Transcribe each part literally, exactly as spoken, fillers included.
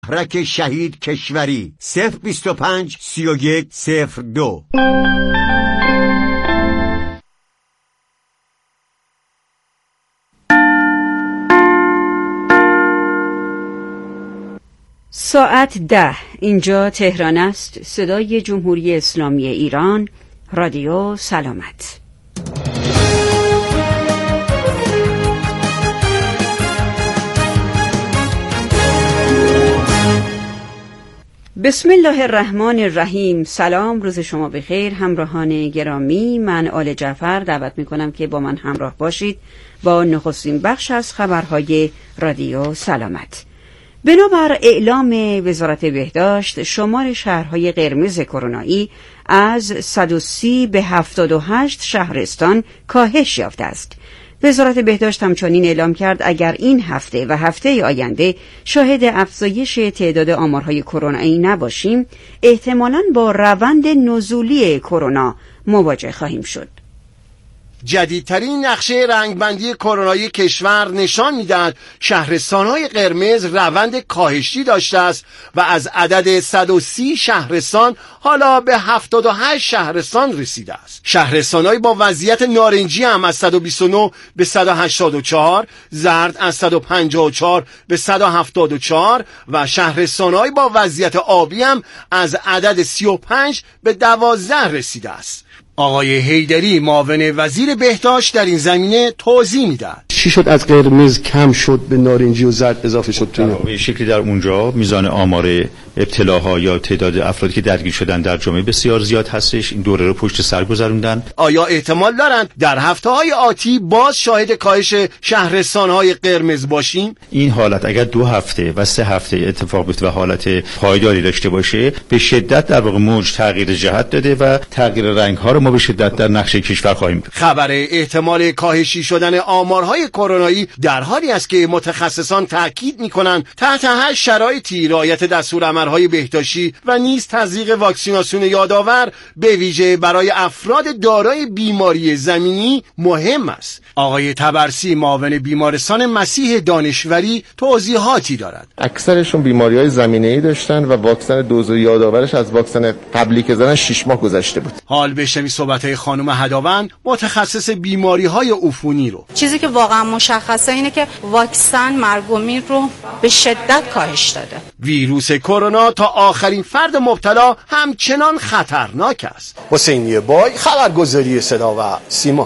رک شهید کشوری صفر بیست و پنج سی و یک صفر دو. ساعت ده. اینجا تهران است. صدای جمهوری اسلامی ایران. رادیو سلامت. بسم الله الرحمن الرحیم. سلام، روز شما بخیر همراهان گرامی. من آل جعفر دعوت میکنم که با من همراه باشید با نخستین بخش از خبرهای رادیو سلامت. بنابر اعلام وزارت بهداشت، شمار شهرهای قرمز کرونایی از صد و سی به هفتاد و هشت شهرستان کاهش یافته است. وزارت بهداشت همچنین اعلام کرد اگر این هفته و هفته آینده شاهد افزایش تعداد آمارهای کرونایی نباشیم، احتمالاً با روند نزولی کرونا مواجه خواهیم شد. جدیدترین نقشه رنگبندی کرونایی کشور نشان می‌دهد شهرستان‌های قرمز روند کاهشی داشته است و از عدد صد و سی شهرستان حالا به هفتاد و هشت شهرستان رسیده است. شهرستان‌های با وضعیت نارنجی هم از صد و بیست و نه به صد و هشتاد و چهار، زرد از صد و پنجاه و چهار به صد و هفتاد و چهار و شهرستان‌های با وضعیت آبی هم از عدد سی و پنج به دوازده رسیده است. آقای حیدری معاون وزیر بهداشت در این زمینه توضیح میدهد. چی شد از قرمز کم شد به نارنجی و زرد اضافه شد؟ تو به شکلی در اونجا میزان آمار ابتلاها یا تعداد افرادی که درگیر شدن در جامعه بسیار زیاد هستش. این دوره رو پشت سر گذروندن. آیا احتمال دارند در هفته‌های آتی باز شاهد کاهش شهرستان‌های قرمز باشیم؟ این حالت اگر دو هفته و سه هفته اتفاق بیفته و حالت پایداری داشته باشه، به شدت در واقع موج تغییر جهت داده و تغییر رنگ‌ها رو ما به شدت در نقشه کشور خواهیم دید. خبر احتمال کاهشی شدن آمارهای کرونایی در حالی است که متخصصان تاکید می‌کنند تحت هر شرایطی رعایت دستورالعمل‌های بهداشتی و نیز تزریق واکسیناسیون یادآور به ویژه برای افراد دارای بیماری زمینی مهم است. آقای تبرسی معاون بیمارستان مسیح دانشوری توضیحاتی دارد. اکثرشون بیماری‌های زمینه‌ای داشتن و واکسن دوز یادآورش از واکسن قبلی که زدن شش ماه گذشته بود. حال بشنوی صحبت‌های خانم هداوند متخصص بیماری‌های عفونی رو. چیزی که واقعا مشخصه اینه که واکسن مرگ و میر رو به شدت کاهش داده. ویروس کرونا تا آخرین فرد مبتلا همچنان خطرناک است. حسینی بای، خبرگزاری صدا و سیما.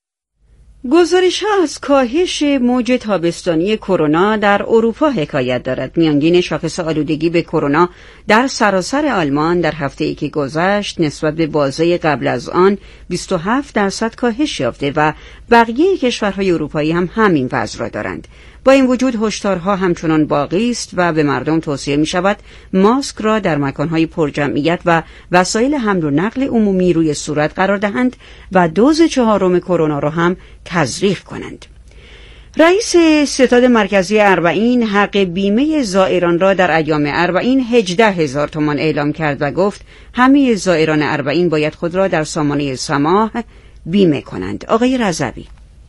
گزارش ها از کاهش موج تابستانی کرونا در اروپا حکایت دارد. میانگین شاخص آلودگی به کرونا در سراسر آلمان در هفته‌ای که گذشت نسبت به بازه قبل از آن بیست و هفت درصد کاهش یافته و بقیه کشورهای اروپایی هم همین وضع را دارند. با این وجود هشدارها همچنان باقی است و به مردم توصیه می شود ماسک را در مکانهای پرجمعیت و وسایل حمل و نقل عمومی روی صورت قرار دهند و دوز چهارم کرونا را هم تزریق کنند. رئیس ستاد مرکزی اربعین حق بیمه زائران را در ایام اربعین هجده هزار تومان اعلام کرد و گفت همه زائران اربعین باید خود را در سامانه سماح بیمه کنند. آقای رضوی: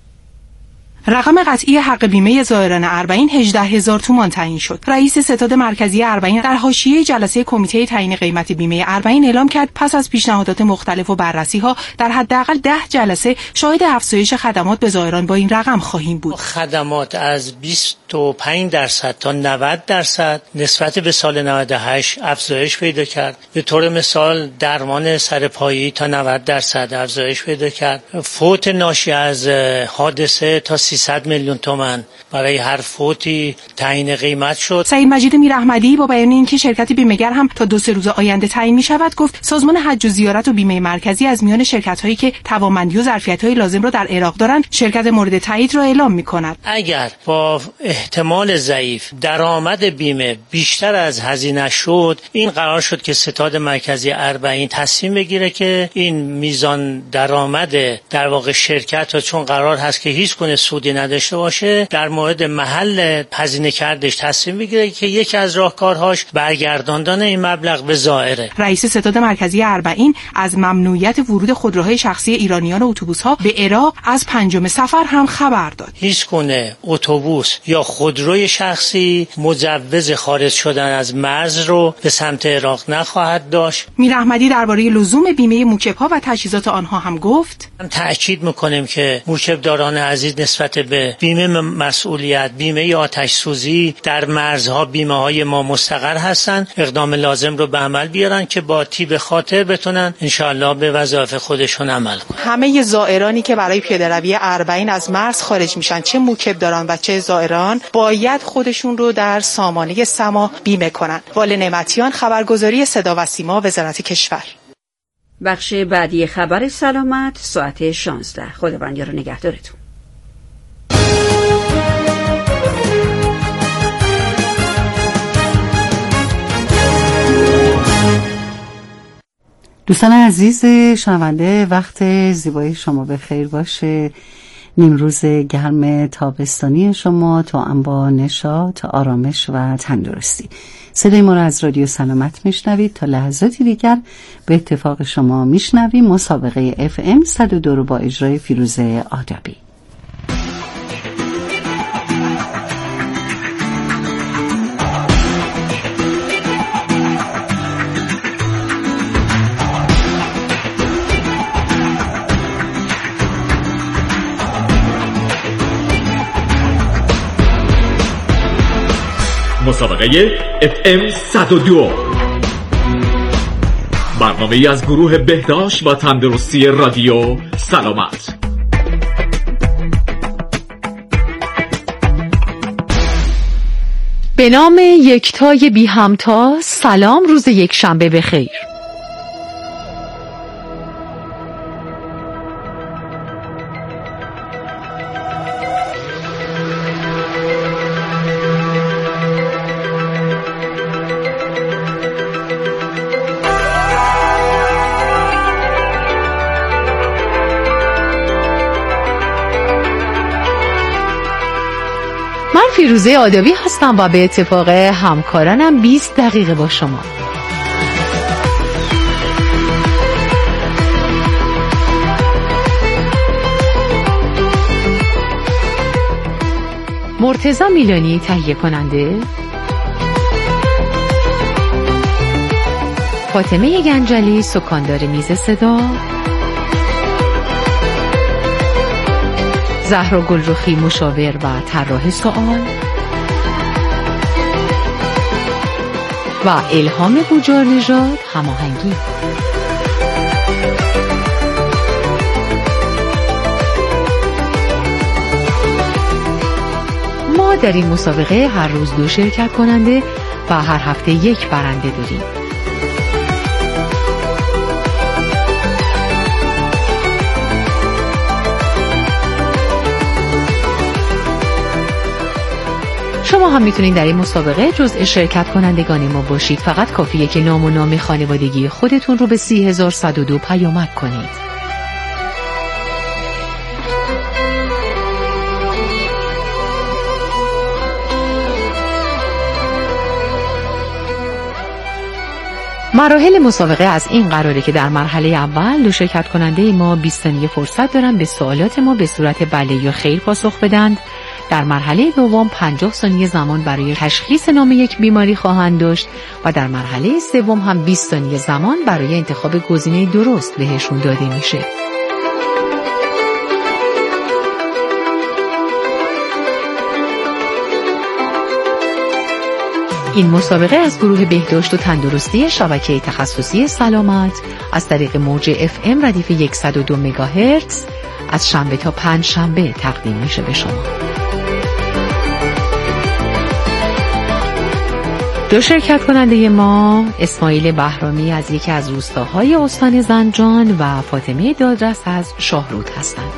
رقم قطعی حق بیمه زائران اربعین هجده هزار تومان تعیین شد. رئیس ستاد مرکزی اربعین در حاشیه جلسه کمیته تعیین قیمت بیمه اربعین اعلام کرد پس از پیشنهادات مختلف و بررسی‌ها در حداقل ده جلسه شاهد افزایش خدمات به زائران با این رقم خواهیم بود. خدمات از بیست و پنج درصد تا نود درصد نسبت به سال نود و هشت افزایش پیدا کرد. به طور مثال درمان سرپایی تا نود درصد افزایش پیدا کرد. فوت ناشی از حادثه تا سیصد میلیون تومان برای هر فوتی تعیین قیمت شد. سعید مجید میراحمدی با بیان اینکه شرکت بیمه‌گر هم تا دو سه روز آینده تعیین می شود گفت سازمان حج و زیارت و بیمه مرکزی از میان شرکت‌هایی که توانمندی و ظرفیت‌های لازم را در عراق دارند شرکت مورد تایید را اعلام می‌کند. اگر با احتمال ضعیف درآمد بیمه بیشتر از هزینه شد، این قرار شد که ستاد مرکزی اربعین تصمیم بگیره که این میزان درآمد در واقع شرکت را چون قرار هست که هیچ گونه سود ورودی نداشته باشه در مورد محل هزینه کردش تصمیم بگیره که یکی از راهکارهاش برگرداندن این مبلغ به زائره. رئیس ستاد مرکزی اربعین از ممنوعیت ورود خودروهای شخصی ایرانیان و اتوبوس‌ها به عراق از پنجم صفر هم خبر داد. هیچ گونه اتوبوس یا خودروی شخصی مجوز خارج شدن از مرز رو به سمت عراق نخواهد داشت. میر احمدی درباره لزوم بیمه موکب‌ها و تجهیزات آنها هم گفت: هم تأکید می‌کنیم که موکبداران عزیز نسبت به بیمه مسئولیت، بیمه آتش سوزی در مرزها بیمه‌های ما مستقر هستند. اقدام لازم رو به عمل بیارن که با تیب خاطر بتونن انشاءالله به وظایف خودشون عمل کنن. همه زائرانی که برای پیاده‌روی اربعین از مرز خارج میشن، چه موکبداران و چه زائران، باید خودشون رو در سامانه سما بیمه کنن. وال نعمتیان، خبرگزاری صدا و سیما، وزارت کشور. بخش بعدی خبر سلامت ساعت شانزده. خداوند یار و نگهدارتون. دوستان عزیز شنونده، وقت زیبای شما به خیر باشه. نیمروز گرم تابستانی شما توأم با نشاط، آرامش و تندرستی. صدای ما را از رادیو سلامت میشنوید. تا لحظاتی دیگر به اتفاق شما میشنویم مسابقه اف ام صد و دو رو با اجرای فیروزه آدابی. مسابقه اف ام صد و دو، برنامه‌ای از گروه بهداشت و تندرستی رادیو سلامت. به نام یکتای بی همتا، سلام، روز یک شنبه بخیر. فیروزه آدابی هستم و به اتفاق همکارانم بیست دقیقه با شما. مرتضی میلانی تهیه کننده، فاطمه گنجلی سکاندار میز صدا، زهرا گلرخی مشاور و طراح سوال و الهام بوجار نژاد هماهنگی. ما در این مسابقه هر روز دو شرکت کننده و هر هفته یک برنده داریم. شما هم میتونید در این مسابقه جزء شرکت کنندگان ما باشید. فقط کافیه که نام و نام خانوادگی خودتون رو به سی هزار صد و دو پیامک کنید. مراحل مسابقه از این قراره که در مرحله اول دو شرکت کننده ما بیست ثانیه فرصت دارن به سوالات ما به صورت بله یا خیر پاسخ بدن. در مرحله دوم پنجاه ثانیه زمان برای تشخیص نام یک بیماری خواهند داشت و در مرحله سوم هم بیست ثانیه زمان برای انتخاب گزینه درست بهشون داده میشه. این مسابقه از گروه بهداشت و تندرستی شبکه تخصصی سلامت از طریق موج اف ام ردیف صد و دو مگاهرتز از شنبه تا پنج شنبه تقدیم میشه به شما. دو شرکت کننده ما اسماعیل بهرامی از یکی از روستاهای استان زنجان و فاطمه دادرس از شاهرود هستند.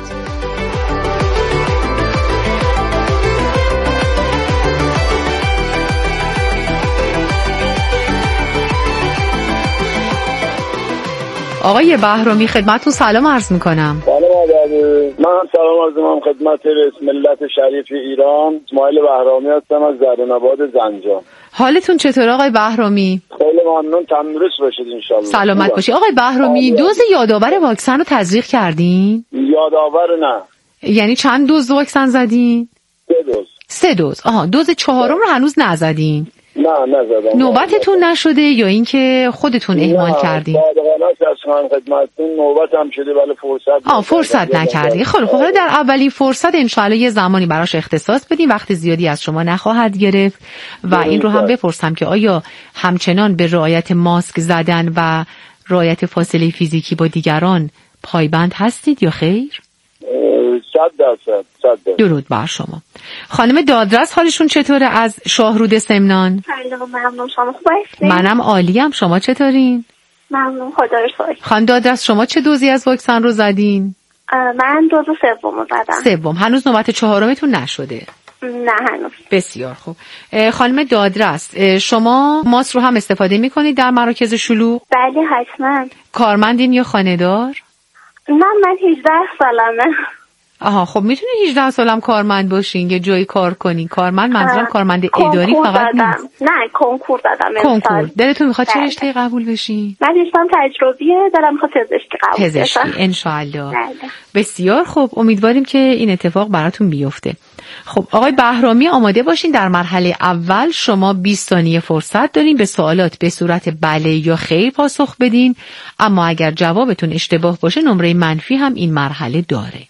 آقای بهرامی خدمتتون سلام عرض میکنم. سلام آقای، من هم سلام عرض میکنم خدمت ملت شریف ایران. اسماعیل بهرامی هستم از زرین‌آباد زنجان. حالتون چطور آقای بهرامی؟ خیلی ممنون، تندرست باشید ان شاء الله. سلامت باشی. آقای بهرامی دوز یادآور واکسن رو تزریق کردین؟ یادآور نه. یعنی چند دوز واکسن زدین؟ سه دوز. سه دوز. آها، دوز چهارم رو هنوز نزدین؟ نه نزدم. نوبتتون نشده یا اینکه خودتون اهمال کردین؟ نه، صادقانه از خواهم خدمتتون نوبتم شده ولی فرصت آه فرصت نکردین. خب حالا در اولین فرصت انشاءالله یه زمانی براش اختصاص بدین، وقت زیادی از شما نخواهد گرفت. و این رو هم بپرسم که آیا همچنان به رعایت ماسک زدن و رعایت فاصله فیزیکی با دیگران پایبند هستید یا خیر؟ صد درصد صد درصد. درود بر شما. خانم دادرس حالشون چطوره از شاهرود سمنان؟ سلام، ممنون. شما خوب هستین؟ منم عالیم. شما چطورین؟ ممنون، خدا رو شکر. خانم دادرس شما چه دوزی از واکسن رو زدین؟ من دوز سوم رو زدم. سوم. هنوز نوبت چهارمتون نشده؟ نه هنوز. بسیار خوب. خانم دادرس شما ماسک رو هم استفاده میکنید در مراکز شلوغ؟ بله حتما. کارمندین یا خانه‌دار؟ نه من هجده سالمه. آها، خب میتونی هجده سالم کارمند باشین، یه جایی کار کنین. کارمند منظورم کارمند اداری فقط نیست. نه کنکور دادم. کنکور. دلتون میخواد چه رشته قبول بشین؟ من رشته‌ام تجربیه، دلم میخواد پزشکی قبول بشم. پزشکی ان شاء الله. بسیار خوب، امیدواریم که این اتفاق براتون بیفته. خب آقای بهرامی آماده باشین. در مرحله اول شما بیست ثانیه فرصت دارین به سوالات به صورت بله یا خیر پاسخ بدین، اما اگر جوابتون اشتباه باشه نمره منفی هم این مرحله داره.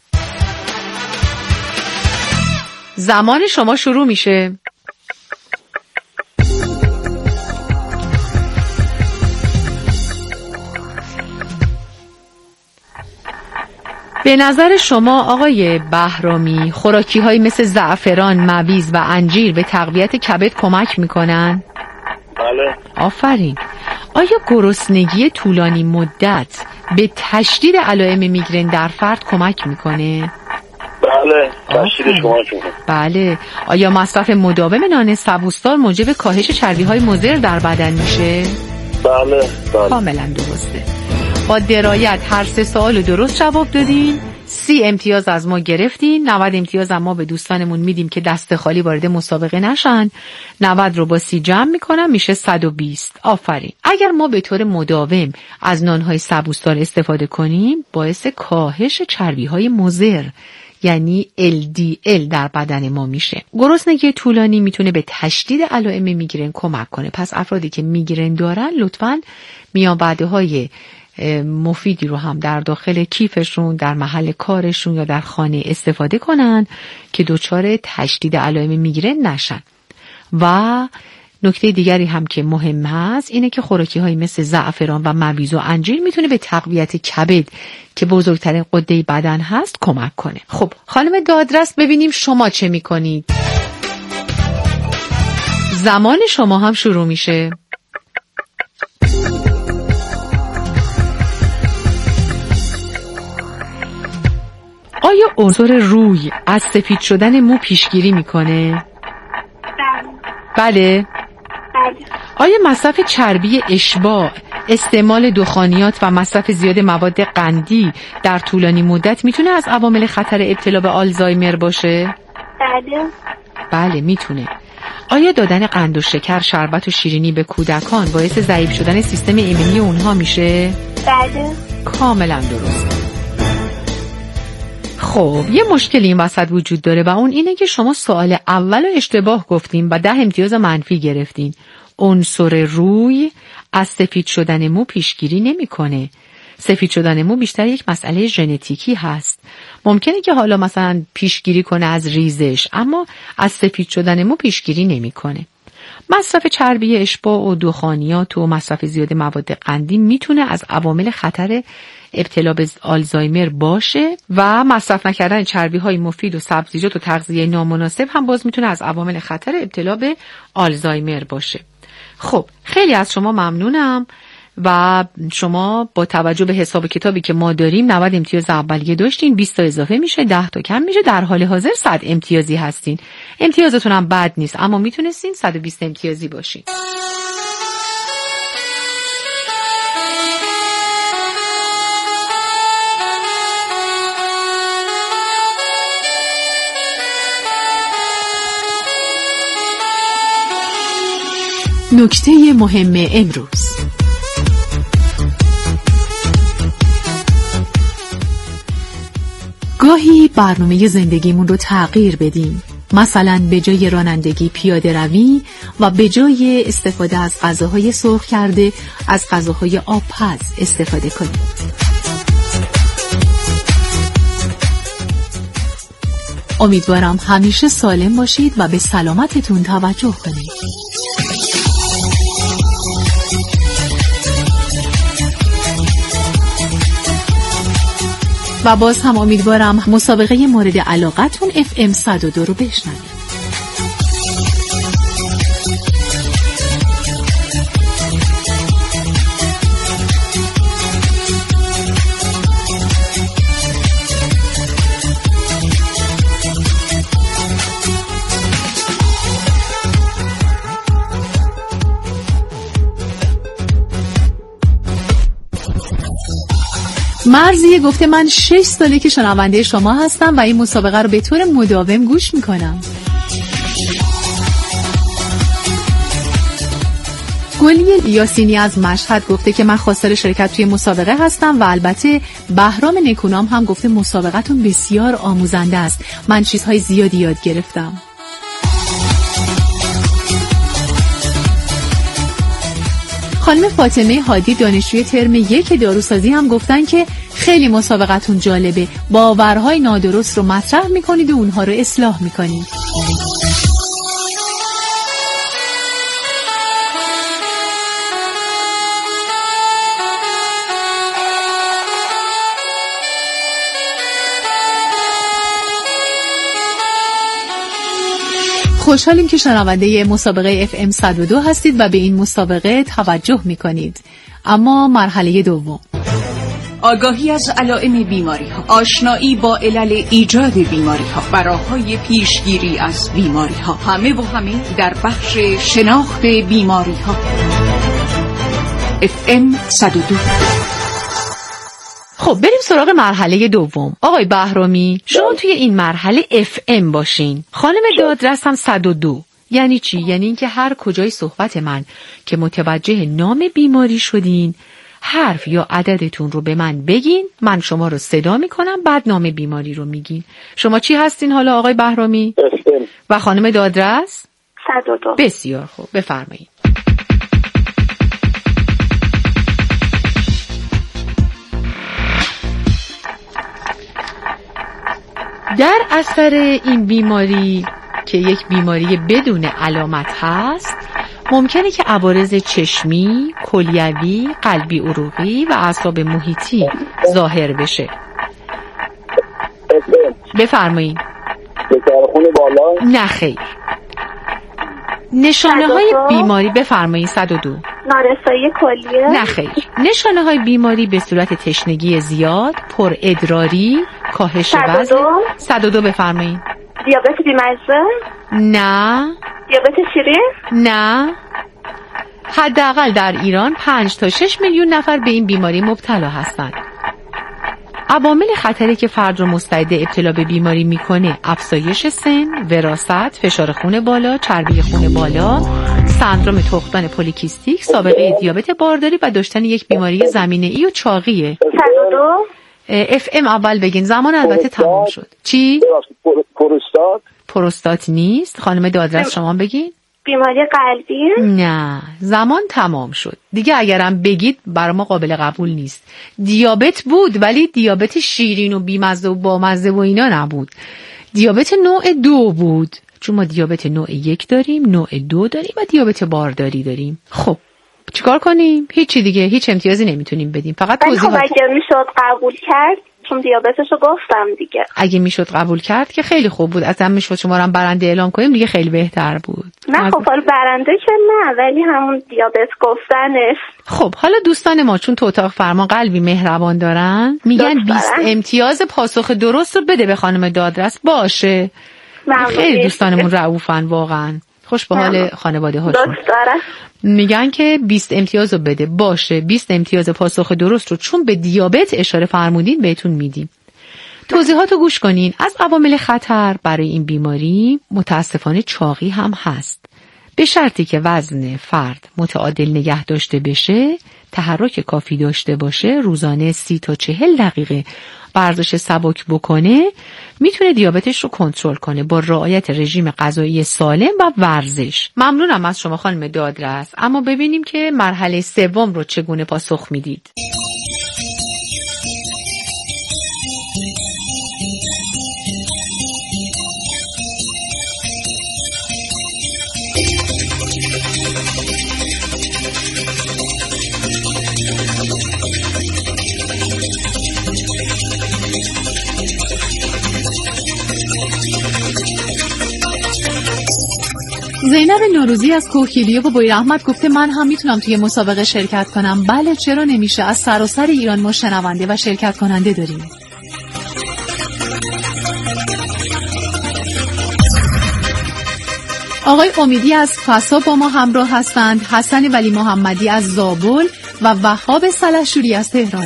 زمان شما شروع میشه. به نظر شما آقای بهرامی خوراکی های مثل زعفران، مویز و انجیر به تقویت کبد کمک میکنن؟ بله. آفرین. آیا گرسنگی طولانی مدت به تشدید علائم میگرن در فرد کمک میکنه؟ بله، تشدیدش کمک میکنه. بله. آیا مصرف مداوم نان سبوسدار موجب کاهش چربی های مضر در بدن میشه؟ بله بله. کاملا درسته. با درایت هر سه سوال درست جواب دادین. سی امتیاز از ما گرفتین. نود امتیاز ما به دوستانمون میدیم که دست خالی وارد مسابقه نشن. نود رو با سی جمع میکنم میشه صد و بیست. آفرین. اگر ما به طور مداوم از نانهای سبوسدار استفاده کنیم باعث کاهش چربی های مضر یعنی ال دی ال در بدن ما میشه. گرسنگی طولانی میتونه به تشدید علائم میگرن کمک کنه. پس افرادی که میگرن دارن لطفاً میانبرده‌های مفیدی رو هم در داخل کیفشون، در محل کارشون یا در خانه استفاده کنن که دچار تشدید علائم میگرن نشن. و نکته دیگری هم که مهم هست اینه که خوراکی های مثل زعفران و مویز و انجیر میتونه به تقویت کبد که بزرگترین غده بدن هست کمک کنه. خب خانم دادرس ببینیم شما چه میکنید. زمان شما هم شروع میشه. آیا عنصر روی از سفید شدن مو پیشگیری میکنه؟ بله. بله؟ آیا مصرف چربی اشباع، استعمال دخانیات و مصرف زیاد مواد قندی در طولانی مدت میتونه از عوامل خطر ابتلا به آلزایمر باشه؟ بله. بله میتونه. آیا دادن قند و شکر، شربت و شیرینی به کودکان باعث ضعیف شدن سیستم ایمنی اونها میشه؟ بله. کاملا درست. خب یه مشکلی این وسط وجود داره و اون اینه که شما سوال اول رو اشتباه گفتین و ده امتیاز منفی گرفتین. عنصر روی از سفید شدن مو پیشگیری نمیکنه. سفید شدن مو بیشتر یک مسئله ژنتیکی هست. ممکنه که حالا مثلا پیشگیری کنه از ریزش، اما از سفید شدن مو پیشگیری نمیکنه. مصرف چربی اشباع و دخانیات و مصرف زیاد مواد قندی میتونه از عوامل خطر ابتلا به آلزایمر باشه و مصرف نکردن چربی های مفید و سبزیجات و تغذیه نامناسب هم باز میتونه از عوامل خطر ابتلا به آلزایمر باشه. خب خیلی از شما ممنونم و شما با توجه به حساب کتابی که ما داریم نود امتیاز اولیه داشتین، بیست تا اضافه میشه ده تا کم میشه، در حال حاضر صد امتیازی هستین. امتیازتون هم بد نیست اما میتونستین صد و بیست امتیازی باشین. نکته مهم امروز. گاهی برنامه زندگیمون رو تغییر بدیم. مثلا به جای رانندگی پیاده روی و به جای استفاده از غذاهای سرخ کرده از غذاهای آبپز استفاده کنیم. امیدوارم همیشه سالم باشید و به سلامتتون توجه کنید. و باز هم امیدوارم مسابقه مورد علاقتون اف ام صد و دو رو بشنوید. مرزیه گفته من شش ساله که شنونده شما هستم و این مسابقه رو به طور مداوم گوش میکنم. گلی یاسینی از مشهد گفته که من خواستار شرکت توی مسابقه هستم و البته بهرام نکونام هم گفته مسابقتون بسیار آموزنده است. من چیزهای زیادی یاد گرفتم. خانم فاطمه هادی دانشجوی ترم یک داروسازی هم گفتن که خیلی مسابقتون جالبه. باورهای نادرست رو مطرح میکنید و اونها رو اصلاح میکنید. خوشحالیم که شنونده مسابقه اف ام صد و دو هستید و به این مسابقه توجه میکنید. اما مرحله دوم، آگاهی از علائم بیماری ها، آشنایی با علل ایجاد بیماری ها و راه‌های پیشگیری از بیماری ها، همه و همه در بخش شناخت بیماری ها. اف ام صد و دو. خب بریم سراغ مرحله دوم. آقای بهرامی شما توی این مرحله اف ام باشین. خانم دادرس هم صد و دو. یعنی چی؟ یعنی اینکه هر کجای صحبت من که متوجه نام بیماری شدین حرف یا عددتون رو به من بگین، من شما رو صدا میکنم، بعد نام بیماری رو میگین. شما چی هستین حالا آقای بهرامی؟ و خانم دادرس؟ صد و دو. بسیار خوب، بفرمایید. در اثر این بیماری که یک بیماری بدون علامت هست، ممکنه که عوارض چشمی، کلیوی، قلبی عروقی و اعصاب محیطی ظاهر بشه. بفرمایید. خون بالا؟ نه خیر. نشانه های بیماری بفرمایید. صد و دو. نارسایی کلیه؟ نه خیر. نشانه های بیماری به صورت تشنگی زیاد، پر ادراری، کاهش وزن. صد و دو بفرمایید. دیابت بیمزه؟ نه. دیابت شیرین؟ نه. حداقل در ایران پنج تا شش میلیون نفر به این بیماری مبتلا هستند. عوامل خطری که فرد رو مستعد ابتلا به بیماری میکنه افزایش سن، وراثت، فشار خون بالا، چربی خون بالا، سندرم تخمدان پلیکیستیک، سابقه دیابت بارداری و داشتن یک بیماری زمینه‌ای و چاقیه. صد و دو. اف ام اول بگین. زمان البته تمام شد. چی؟ پروستات؟ پروستات نیست. خانم دادرس شما بگین. بیماری قلبی؟ نه، زمان تمام شد دیگه. اگرم بگید برای ما قابل قبول نیست. دیابت بود ولی دیابت شیرین و بیمزه و بامزه و اینا نبود. دیابت نوع دو بود، چون ما دیابت نوع یک داریم، نوع دو داریم و دیابت بارداری داریم. خب چیکار کنیم؟ هیچی دیگه، هیچ امتیازی نمیتونیم بدیم. فقط توضیح. خب اگه میشد قبول کرد، چون دیابتشو گفتم دیگه. اگه میشد قبول کرد که خیلی خوب بود. اصلا میشد شما رو هم برنده اعلام کنیم دیگه، خیلی بهتر بود. نه خب حالا برنده که نه، ولی همون دیابت گفتنش. خب حالا دوستان ما چون تو اتاق فرمان قلبی مهربان دارن، میگن بیست امتیاز پاسخ درست رو بده به خانم دادرس. باشه. خیلی دوستانمون رؤوفن واقعا. خوش به حال خانواده هاشون. میگن که بیست امتیاز رو بده. باشه، بیست امتیاز پاسخ درست رو چون به دیابت اشاره فرمودین بهتون میدیم. توضیحات رو گوش کنین. از عوامل خطر برای این بیماری متاسفانه چاقی هم هست. به شرطی که وزن فرد متعادل نگه داشته بشه، تحرک کافی داشته باشه، روزانه سی تا چهل دقیقه ورزش سبک بکنه، میتونه دیابتش رو کنترل کنه با رعایت رژیم غذایی سالم و ورزش. ممنونم از شما خانم دادرس. اما ببینیم که مرحله سوم رو چگونه پاسخ میدید. زینب نوروزی از کوهگیری و بوی رحمت گفته من هم میتونم توی مسابقه شرکت کنم. بله چرا نمیشه؟ از سراسر ایران ما شنونده و شرکت کننده داریم. آقای امیدی از فسا با ما همراه هستند، حسن ولی محمدی از زابل و وهاب سلحشوری از تهران.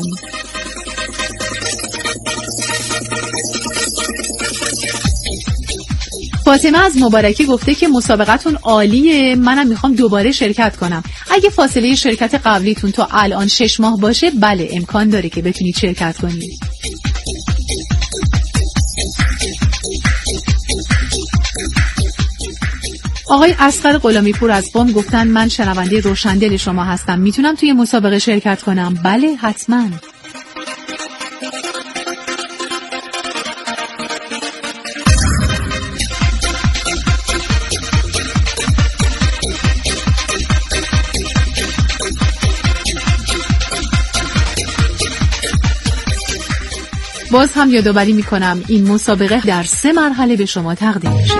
فاطمه از مبارکی گفته که مسابقتون عالیه، منم میخوام دوباره شرکت کنم. اگه فاصله شرکت قبلیتون تا الان شش ماه باشه، بله امکان داره که بتونید شرکت کنید. آقای اصغر غلامی پور از قم گفتن من شنونده روشندل شما هستم، میتونم توی مسابقه شرکت کنم؟ بله حتما. باز هم یادآوری میکنم این مسابقه در سه مرحله به شما تقدیم میشه.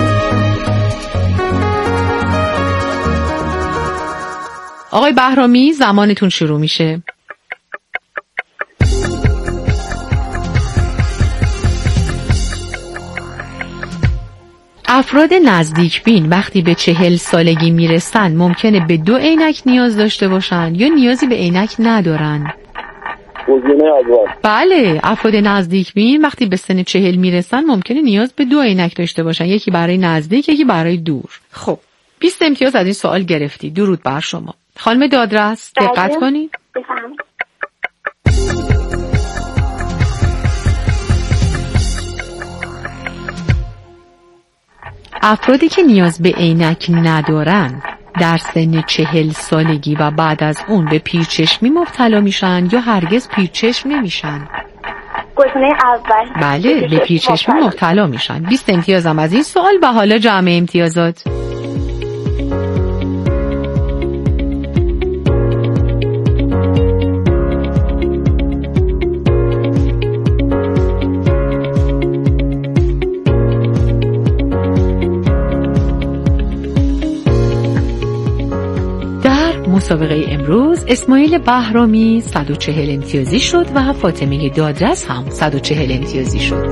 آقای بهرامی زمانتون شروع میشه. افراد نزدیک بین وقتی به چهل سالگی میرسن ممکنه به دو عینک نیاز داشته باشن یا نیازی به عینک ندارن. گزینه اول. بله، افراد نزدیک بین وقتی به سن چهل میرسن ممکنه نیاز به دو عینک داشته باشن، یکی برای نزدیک یکی برای دور. خب بیست امتیاز از این سوال گرفتی. درود بر شما. خانم دادرس دقت کنید. بفهم. افرادی که نیاز به عینک ندارن در سن چهل سالگی و بعد از اون به پیرچشمی مبتلا میشن یا هرگز پیرچشم نمیشن؟ گزینه اول. بله، به پیرچشمی مبتلا میشن. بیست امتیازم از این سوال. و حالا جمع امتیازات. مسابقه امروز اسماعیل بهرامی صد و چهل امتیازی شد و فاطمه دادرس هم صد و چهل امتیازی شد.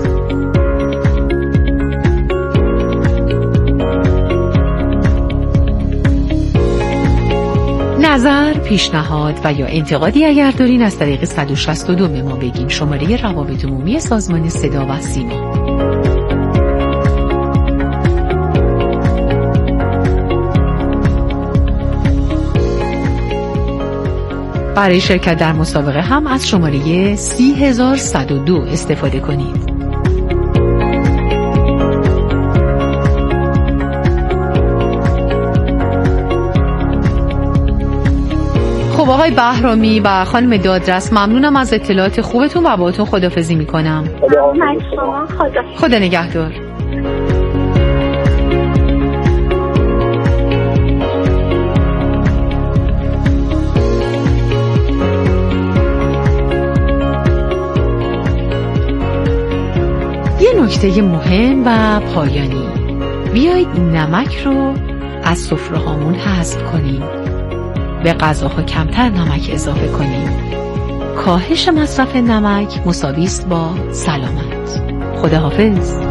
نظر، پیشنهاد و یا انتقادی اگر دارین از طریق صد و شصت و دو به ما بگین. شماره روابط عمومی سازمان صدا و سیما. برای شرکت در مسابقه هم از شماره سی هزار صد و دو استفاده کنید. خب آقای بهرامی و خانم دادرس ممنونم از اطلاعات خوبتون و باهاتون خداحافظی میکنم. خدا نگهدار. یه نکته مهم و پایانی، بیایید نمک رو از سفره هامون حذف کنیم، به غذاها کمتر نمک اضافه کنیم. کاهش مصرف نمک مساوی است با سلامت. خداحافظ.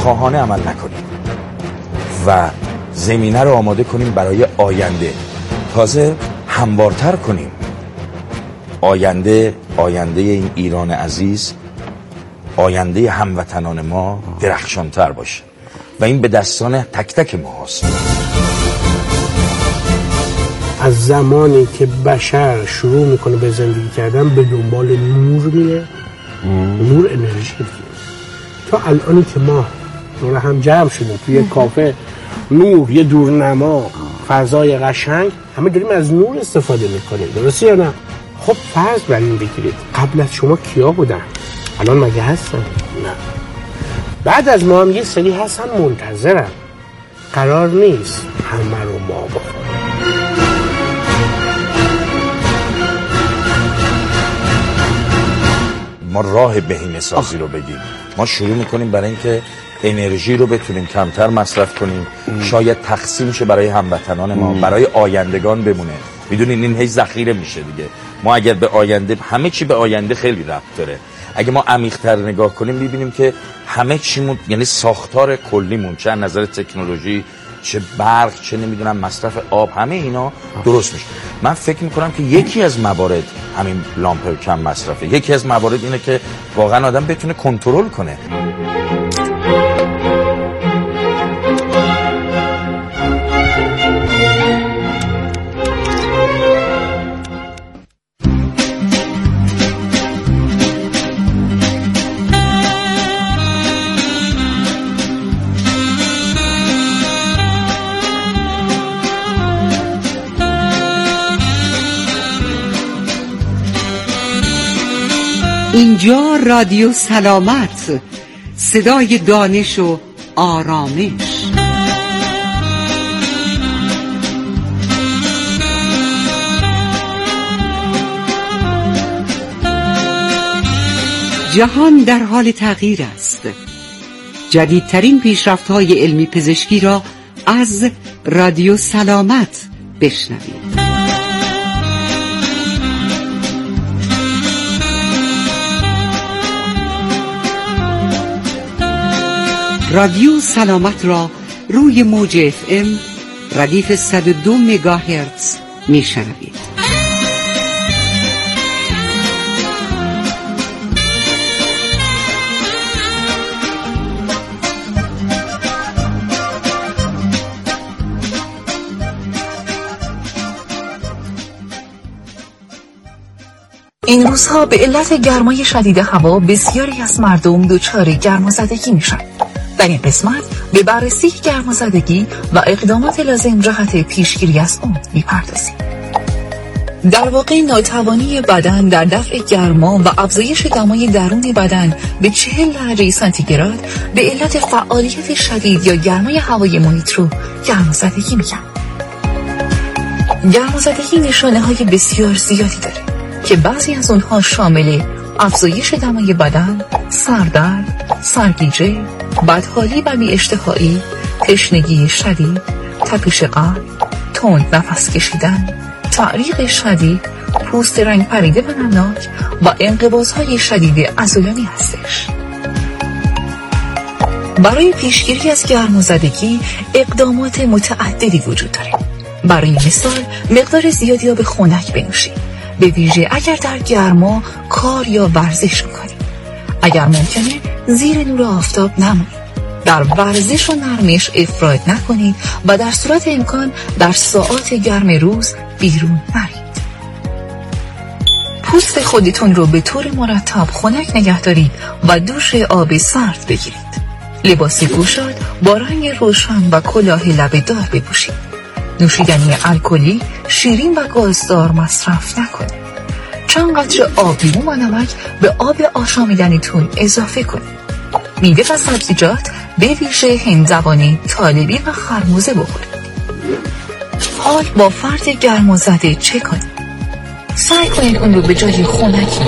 خودخواهانه عمل نکنیم و زمینه رو آماده کنیم برای آینده، تازه هموارتر کنیم آینده آینده این ایران عزیز، آینده هموطنان ما درخشانتر باشه و این به دستان تک تک ما هست. از زمانی که بشر شروع میکنه به زندگی کردن به دنبال نور میره، نور انرژی دیگه، تا الانی که ما دور هم جمع شدیم توی یک کافه، نور، یه دورنما، فضای قشنگ، همه داریم از نور استفاده میکنیم، درسته یا نه؟ خب فرض بر این بگیرید قبل از شما کیا بودن؟ الان مگه هستن؟ نه. بعد از ما هم یه سری هستن منتظرن، قرار نیست همه رو ما بخوریم. ما راه بهینه سازی رو بگیم. ما شروع میکنیم برای اینکه انرژی رو بتونیم کمتر مصرف کنیم، شاید تقسیم شه برای هموطنان ما، برای آیندگان بمونه. میدونین این هی ذخیره میشه دیگه. ما اگر به آینده، همه چی به آینده خیلی ربط داره. اگه ما عمیق‌تر نگاه کنیم میبینیم که همه چیمون، یعنی ساختار کلیمون، چه از نظر تکنولوژی، چه برق، چه نمیدونم مصرف آب، همه اینا درست میشه. من فکر میکنم که یکی از موارد همین لامپ کم مصرفه. یکی از موارد اینه که واقعا آدم بتونه کنترل کنه. اینجا رادیو سلامت، صدای دانش و آرامش. جهان در حال تغییر است. جدیدترین پیشرفت‌های علمی پزشکی را از رادیو سلامت بشنوید. رادیو سلامت را روی موج اف ام ردیف صد و دو مگاهرتز میشنوید. این روزها به علت گرمای شدید هوا بسیاری از مردم دچار گرمازدگی میشن. در این قسمت به بررسی گرمازدگی و اقدامات لازم جهت پیشگیری از آن میپردازیم. در واقع ناتوانی بدن در دفع گرما و افزایش دمای درون بدن به چهل درجه سانتیگراد به علت فعالیت شدید یا گرمای هوای محیط رو گرمازدگی میگن. گرمازدگی نشانه های بسیار زیادی داره که بعضی از اونها شامل افزایش دمای بدن، سردرد، سرگیجه، بدحالی و بی‌اشتهایی، تشنگی شدید، تپش قلب، تند نفس کشیدن، تعریق شدید، پوست رنگ پریده و نمناک و انقباض‌های شدید عضلانی هستش. برای پیشگیری از گرمازدگی اقدامات متعددی وجود داره. برای مثال مقدار زیادی آب خنک بنوشید، به ویژه اگر در گرما کار یا ورزش میکنید. اگر ممکنه زیر نور آفتاب نمونید. در ورزش و نرمش افراط نکنید و در صورت امکان در ساعات گرم روز بیرون نرید. پوست خودتون رو به طور مرتب خنک نگه دارید و دوش آب سرد بگیرید. لباس گوشاد با رنگ روشن و کلاه لبه دار بپوشید. نوشیدنی الکلی، شیرین و گازدار مصرف نکنید. چند قطره آب لیمو و نمک به آب آشامیدنیتون اضافه کنید. میوه و سبزیجات به ویژه هندزبانی، طالبی و خربوزه بخورید. حال با فرد گرمازده چه کنید؟ سعی کنید اون رو به جای خنک